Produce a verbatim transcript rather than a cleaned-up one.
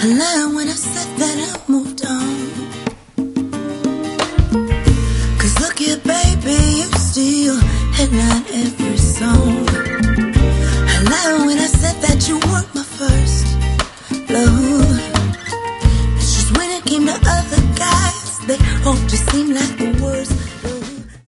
I lied when I said that I moved on. Cause look here, baby, you still headline